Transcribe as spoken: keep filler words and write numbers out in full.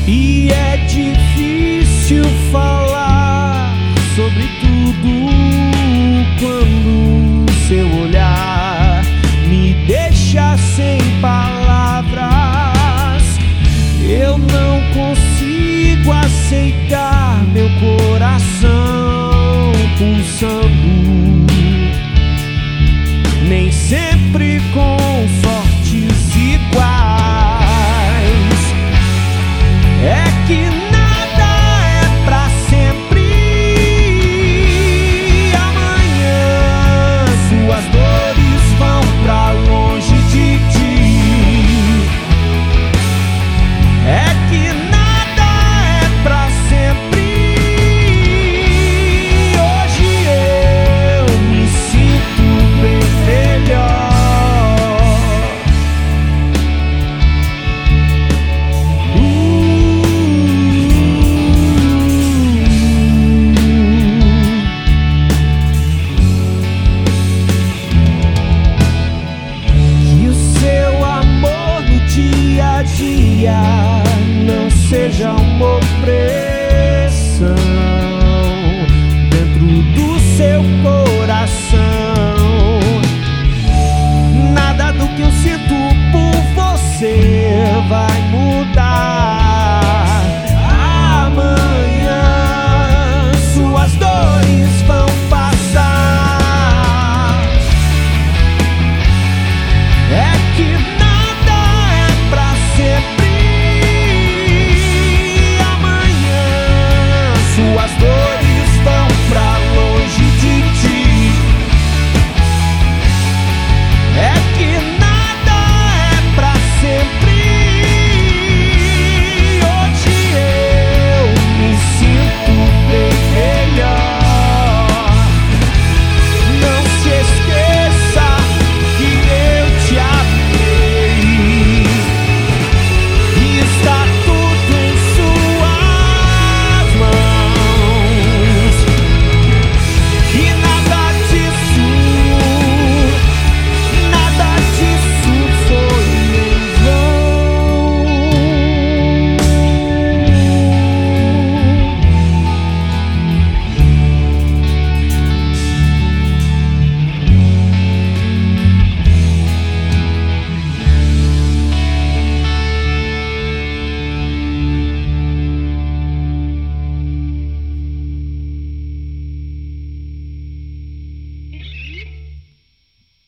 E é difícil falar sobre tudo quando seu olhar me deixa sem palavras. Eu não consigo aceitar meu coração pulsando, nem sempre com sortes iguais. É que nada é pra sempre. Amanhã suas dores vão pra longe de ti. É que nada é pra sempre. Hoje eu me sinto bem melhor. Dia não seja uma opressão dentro do seu coração.